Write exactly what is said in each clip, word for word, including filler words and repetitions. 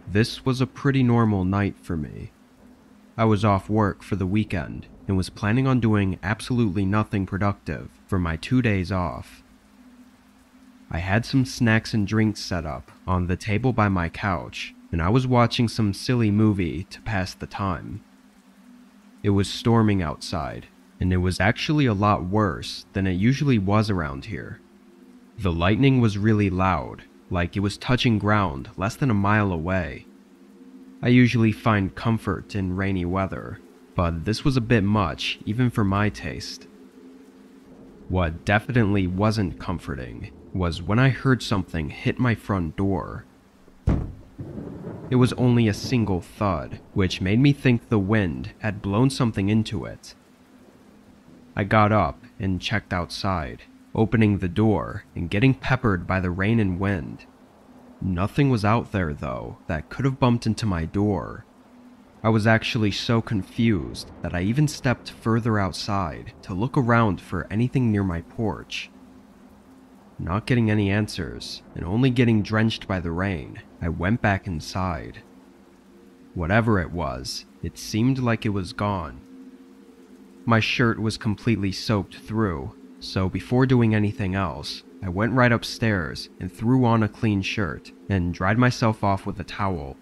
This was a pretty normal night for me. I was off work for the weekend and was planning on doing absolutely nothing productive for my two days off. I had some snacks and drinks set up on the table by my couch, and I was watching some silly movie to pass the time. It was storming outside, and it was actually a lot worse than it usually was around here. The lightning was really loud, like it was touching ground less than a mile away. I usually find comfort in rainy weather, but this was a bit much even for my taste. What definitely wasn't comforting was when I heard something hit my front door. It was only a single thud, which made me think the wind had blown something into it. I got up and checked outside, opening the door and getting peppered by the rain and wind. Nothing was out there, though, that could have bumped into my door. I was actually so confused that I even stepped further outside to look around for anything near my porch. Not getting any answers, and only getting drenched by the rain, I went back inside. Whatever it was, it seemed like it was gone. My shirt was completely soaked through, so before doing anything else, I went right upstairs and threw on a clean shirt and dried myself off with a towel.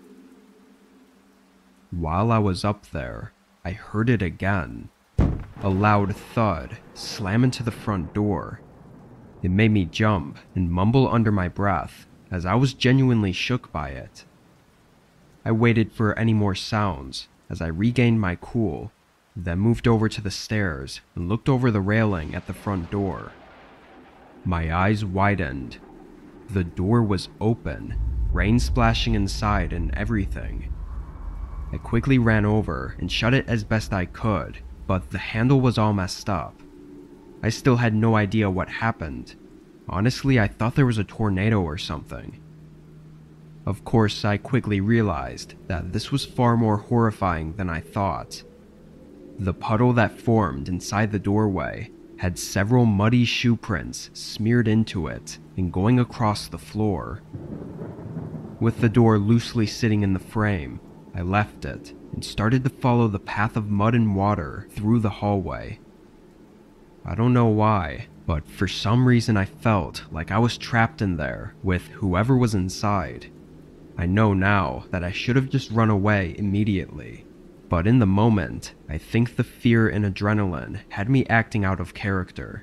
While I was up there, I heard it again. A loud thud slam into the front door. It made me jump and mumble under my breath as I was genuinely shook by it. I waited for any more sounds as I regained my cool, then moved over to the stairs and looked over the railing at the front door. My eyes widened. The door was open, rain splashing inside and everything. I quickly ran over and shut it as best I could, but the handle was all messed up. I still had no idea what happened. Honestly, I thought there was a tornado or something. Of course, I quickly realized that this was far more horrifying than I thought. The puddle that formed inside the doorway had several muddy shoe prints smeared into it and going across the floor. With the door loosely sitting in the frame, I left it and started to follow the path of mud and water through the hallway. I don't know why, but for some reason I felt like I was trapped in there with whoever was inside. I know now that I should have just run away immediately. But in the moment, I think the fear and adrenaline had me acting out of character.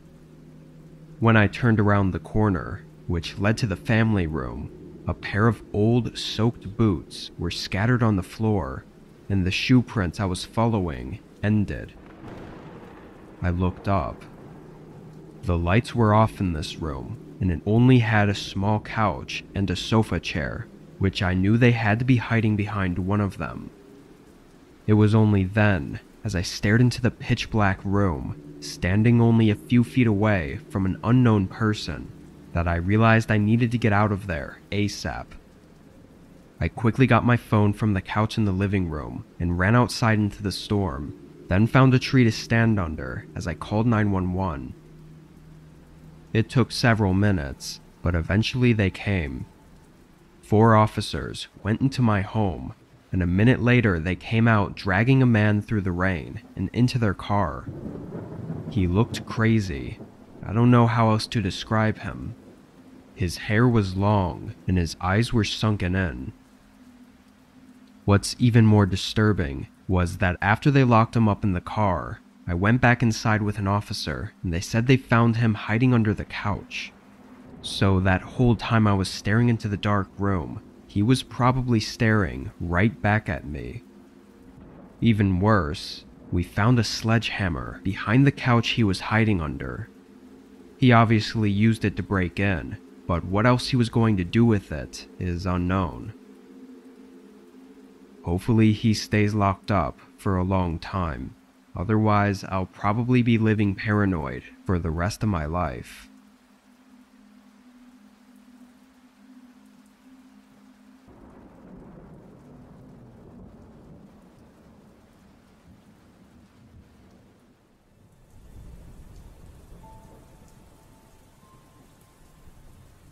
When I turned around the corner, which led to the family room, a pair of old, soaked boots were scattered on the floor, and the shoe prints I was following ended. I looked up. The lights were off in this room, and it only had a small couch and a sofa chair, which I knew they had to be hiding behind one of them. It was only then, as I stared into the pitch-black room, standing only a few feet away from an unknown person, that I realized I needed to get out of there ASAP. I quickly got my phone from the couch in the living room and ran outside into the storm, then found a tree to stand under as I called nine one one. It took several minutes, but eventually they came. Four officers went into my home, and a minute later they came out dragging a man through the rain and into their car. He looked crazy. I don't know how else to describe him. His hair was long and his eyes were sunken in. What's even more disturbing was that after they locked him up in the car, I went back inside with an officer and they said they found him hiding under the couch. So that whole time I was staring into the dark room, he was probably staring right back at me. Even worse, we found a sledgehammer behind the couch he was hiding under. He obviously used it to break in, but what else he was going to do with it is unknown. Hopefully he stays locked up for a long time, otherwise I'll probably be living paranoid for the rest of my life.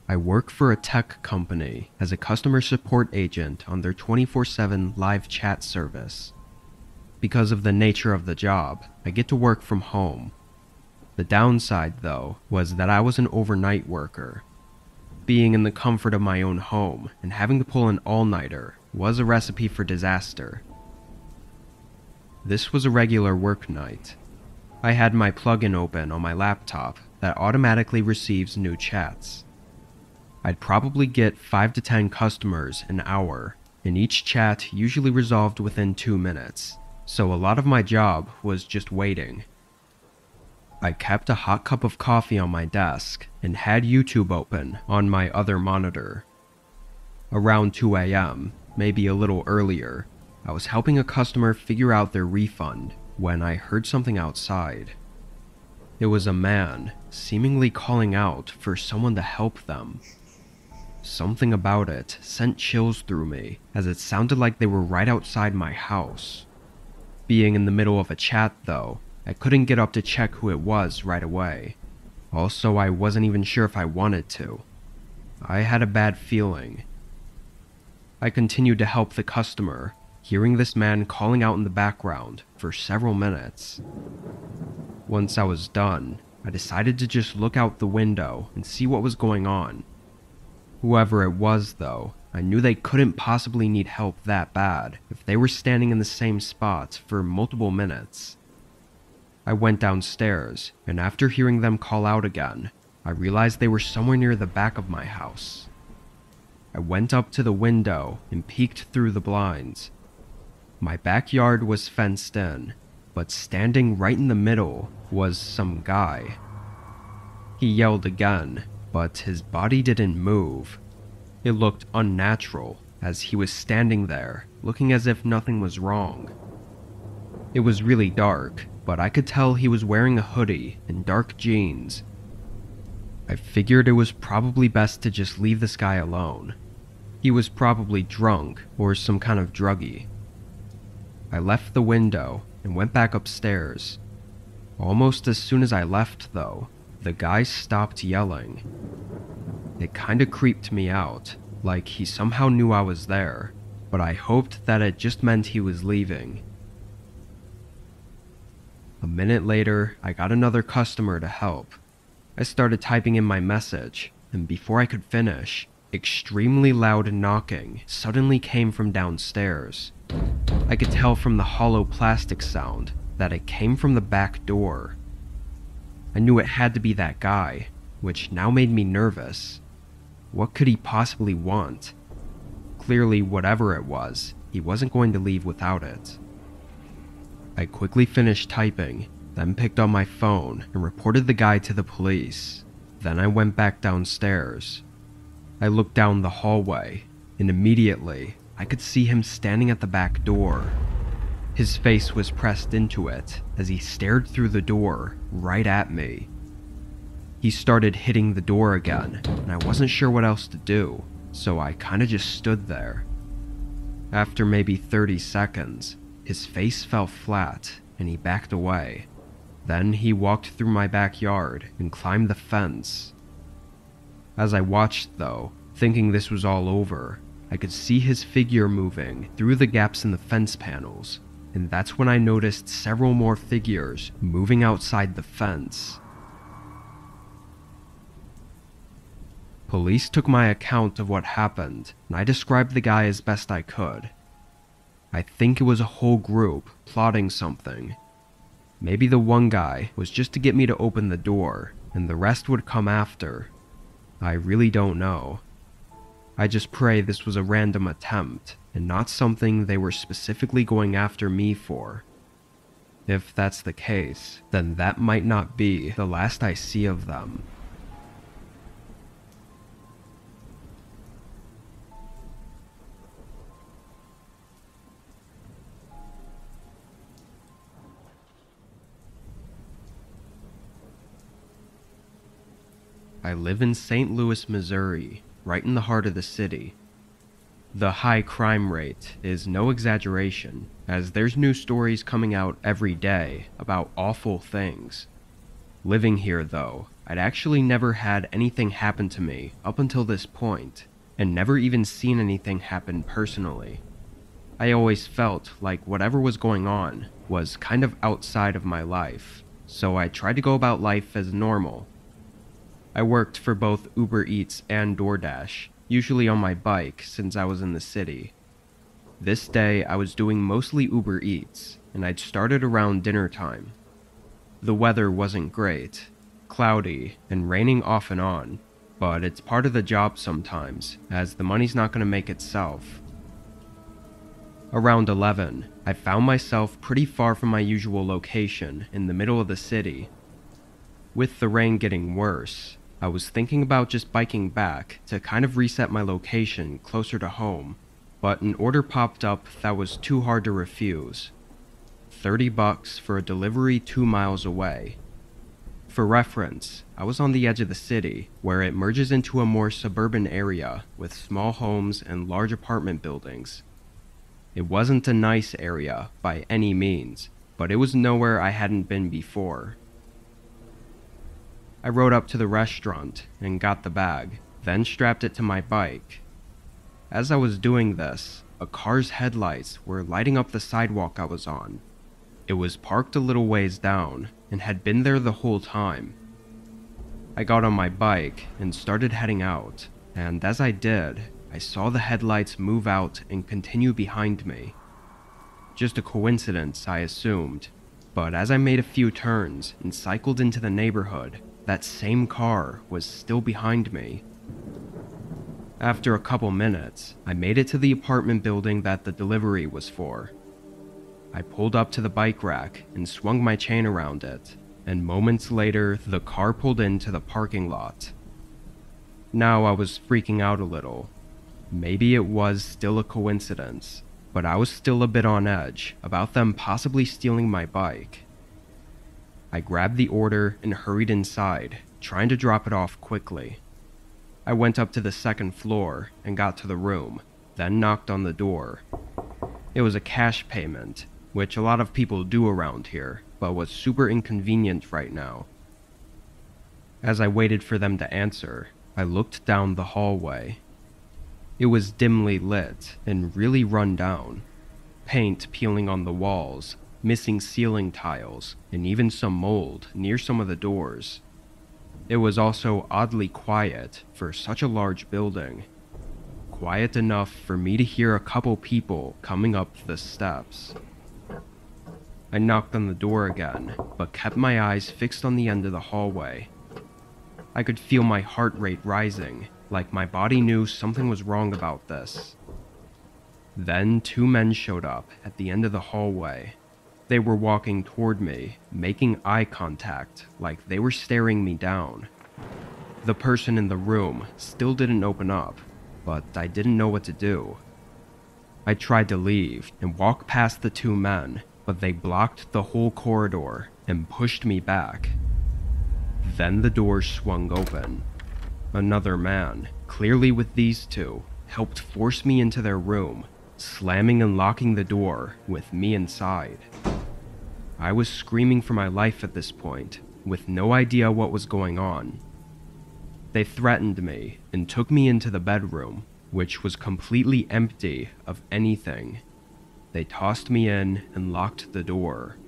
I work for a tech company as a customer support agent on their twenty-four seven live chat service. Because of the nature of the job, I get to work from home. The downside, though, was that I was an overnight worker. Being in the comfort of my own home and having to pull an all-nighter was a recipe for disaster. This was a regular work night. I had my plugin open on my laptop that automatically receives new chats. I'd probably get five to ten customers an hour, and each chat usually resolved within two minutes, so a lot of my job was just waiting. I kept a hot cup of coffee on my desk and had YouTube open on my other monitor. Around two A M, maybe a little earlier, I was helping a customer figure out their refund when I heard something outside. It was a man, seemingly calling out for someone to help them. Something about it sent chills through me, as it sounded like they were right outside my house. Being in the middle of a chat, though, I couldn't get up to check who it was right away. Also, I wasn't even sure if I wanted to. I had a bad feeling. I continued to help the customer, hearing this man calling out in the background for several minutes. Once I was done, I decided to just look out the window and see what was going on. Whoever it was, though, I knew they couldn't possibly need help that bad if they were standing in the same spot for multiple minutes. I went downstairs, and after hearing them call out again, I realized they were somewhere near the back of my house. I went up to the window and peeked through the blinds. My backyard was fenced in, but standing right in the middle was some guy. He yelled again, but his body didn't move. It looked unnatural, as he was standing there, looking as if nothing was wrong. It was really dark, but I could tell he was wearing a hoodie and dark jeans. I figured it was probably best to just leave this guy alone. He was probably drunk or some kind of druggie. I left the window and went back upstairs. Almost as soon as I left, though, the guy stopped yelling. It kinda creeped me out, like he somehow knew I was there, but I hoped that it just meant he was leaving. A minute later, I got another customer to help. I started typing in my message, and before I could finish, extremely loud knocking suddenly came from downstairs. I could tell from the hollow plastic sound that it came from the back door. I knew it had to be that guy, which now made me nervous. What could he possibly want? Clearly, whatever it was, he wasn't going to leave without it. I quickly finished typing, then picked up my phone and reported the guy to the police. Then I went back downstairs. I looked down the hallway, and immediately, I could see him standing at the back door. His face was pressed into it as he stared through the door right at me. He started hitting the door again, and I wasn't sure what else to do, so I kinda just stood there. After maybe thirty seconds, his face fell flat and he backed away. Then he walked through my backyard and climbed the fence. As I watched, though, thinking this was all over, I could see his figure moving through the gaps in the fence panels, and that's when I noticed several more figures moving outside the fence. Police took my account of what happened, and I described the guy as best I could. I think it was a whole group plotting something. Maybe the one guy was just to get me to open the door, and the rest would come after. I really don't know. I just pray this was a random attempt, and not something they were specifically going after me for. If that's the case, then that might not be the last I see of them. I live in Saint Louis, Missouri, right in the heart of the city. The high crime rate is no exaggeration, as there's new stories coming out every day about awful things. Living here, though, I'd actually never had anything happen to me up until this point, and never even seen anything happen personally. I always felt like whatever was going on was kind of outside of my life, so I tried to go about life as normal. I worked for both Uber Eats and DoorDash, usually on my bike since I was in the city. This day I was doing mostly Uber Eats, and I'd started around dinner time. The weather wasn't great, cloudy and raining off and on, but it's part of the job sometimes, as the money's not going to make itself. Around eleven, I found myself pretty far from my usual location in the middle of the city. With the rain getting worse, I was thinking about just biking back to kind of reset my location closer to home, but an order popped up that was too hard to refuse. thirty bucks for a delivery two miles away. For reference, I was on the edge of the city, where it merges into a more suburban area with small homes and large apartment buildings. It wasn't a nice area by any means, but it was nowhere I hadn't been before. I rode up to the restaurant and got the bag, then strapped it to my bike. As I was doing this, a car's headlights were lighting up the sidewalk I was on. It was parked a little ways down and had been there the whole time. I got on my bike and started heading out, and as I did, I saw the headlights move out and continue behind me. Just a coincidence, I assumed, but as I made a few turns and cycled into the neighborhood, that same car was still behind me. After a couple minutes, I made it to the apartment building that the delivery was for. I pulled up to the bike rack and swung my chain around it, and moments later, the car pulled into the parking lot. Now I was freaking out a little. Maybe it was still a coincidence, but I was still a bit on edge about them possibly stealing my bike. I grabbed the order and hurried inside, trying to drop it off quickly. I went up to the second floor and got to the room, then knocked on the door. It was a cash payment, which a lot of people do around here, but was super inconvenient right now. As I waited for them to answer, I looked down the hallway. It was dimly lit and really run down. Paint peeling on the walls, missing ceiling tiles, and even some mold near some of the doors. It was also oddly quiet for such a large building. Quiet enough for me to hear a couple people coming up the steps. I knocked on the door again, but kept my eyes fixed on the end of the hallway. I could feel my heart rate rising, like my body knew something was wrong about this. Then two men showed up at the end of the hallway. They were walking toward me, making eye contact, like they were staring me down. The person in the room still didn't open up, but I didn't know what to do. I tried to leave and walk past the two men, but they blocked the whole corridor and pushed me back. Then the door swung open. Another man, clearly with these two, helped force me into their room, slamming and locking the door with me inside. I was screaming for my life at this point, with no idea what was going on. They threatened me and took me into the bedroom, which was completely empty of anything. They tossed me in and locked the door.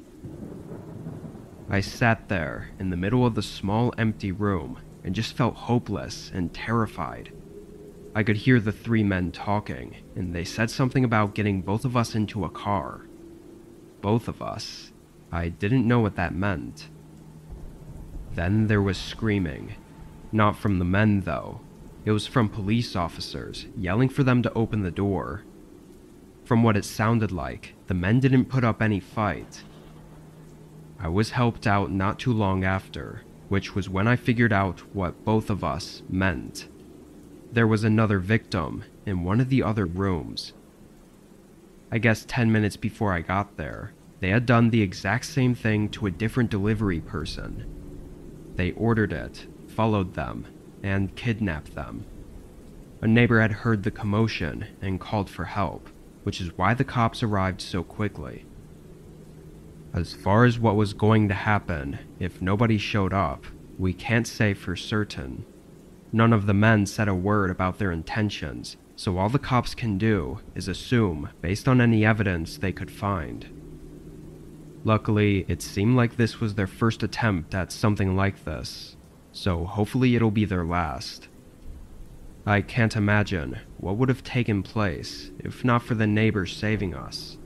I sat there in the middle of the small empty room and just felt hopeless and terrified. I could hear the three men talking, and they said something about getting both of us into a car. Both of us. I didn't know what that meant. Then there was screaming. Not from the men, though. It was from police officers, yelling for them to open the door. From what it sounded like, the men didn't put up any fight. I was helped out not too long after, which was when I figured out what both of us meant. There was another victim in one of the other rooms. I guess ten minutes before I got there, they had done the exact same thing to a different delivery person. They ordered it, followed them, and kidnapped them. A neighbor had heard the commotion and called for help, which is why the cops arrived so quickly. As far as what was going to happen if nobody showed up, We can't say for certain. None of the men said a word about their intentions, so all the cops can do is assume based on any evidence they could find. Luckily, it seemed like this was their first attempt at something like this, so hopefully it'll be their last. I can't imagine what would have taken place if not for the neighbors saving us.